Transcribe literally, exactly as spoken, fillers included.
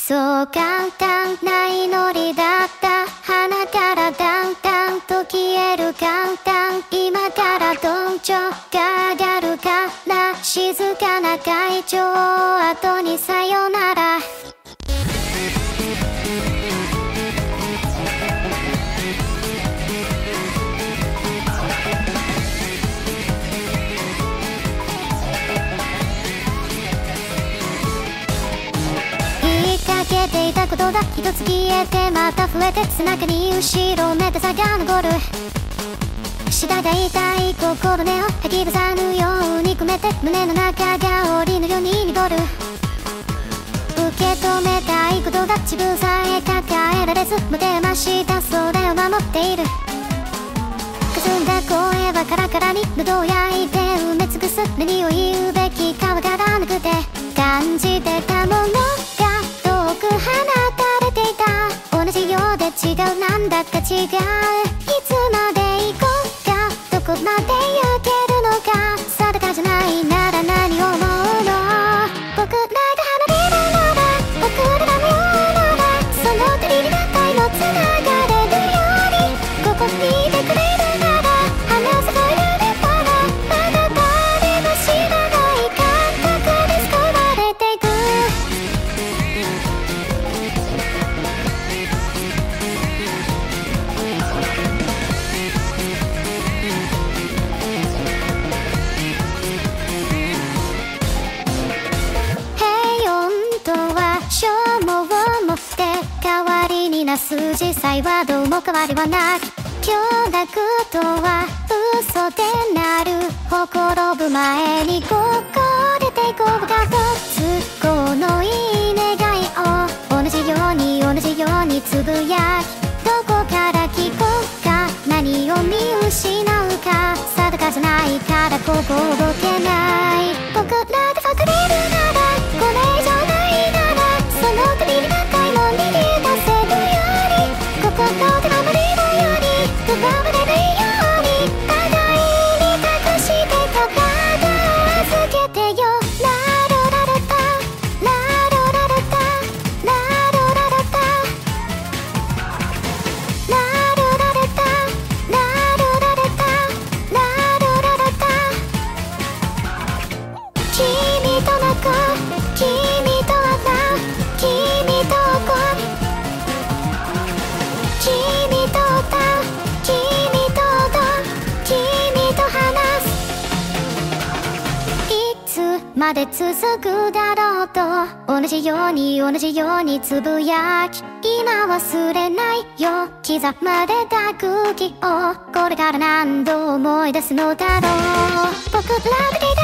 そう簡単な祈りだった。鼻からだんだんと消える簡単。今からどんちょが上がるから静かな会場後にさよなら。かけていたことが一つ消えてまた増えて背中に後ろめたさが残る。下が痛い心根を吐き出さぬように込めて胸の中が檻のように濁る。受け止めたいことが自分さえ抱えられず持てましたそれを守っている。霞んだ声はカラカラに喉を焼いて埋め尽くす。何を言うべきかわからなくて感じてたもの遠く放たれていた。同じようで違うなんだか違う。いつまで行こうかどこまで行けるのか定かじゃないなら何を思うの。僕らが離れるなら僕らのようならその手に何回もつながれるようにここにいてくれるなら話す声が出たらまだ誰も知らない感覚で救われていく。代わりになす実際はどうも変わりはなく許諾とは嘘でなるほころぶ前にここでていこうかと都合のいい願いを同じように同じようにつぶやきどこから聞こうか何を見失うか定かじゃないからここ動けない。僕らで隠れるならこれ以上ないならその度に何回も逃げ心の手がまりのように奪われないように互いに隠してた体を預けてよ。ラロララタラロララタラロララタラロララタラロララタラロララタ君と泣こう君と笑う君と怒る君と歌う君と踊る君と話す。いつまで続くだろうと同じように同じようにつぶやき今忘れないよ刻まれた空気をこれから何度思い出すのだろう。僕らだけ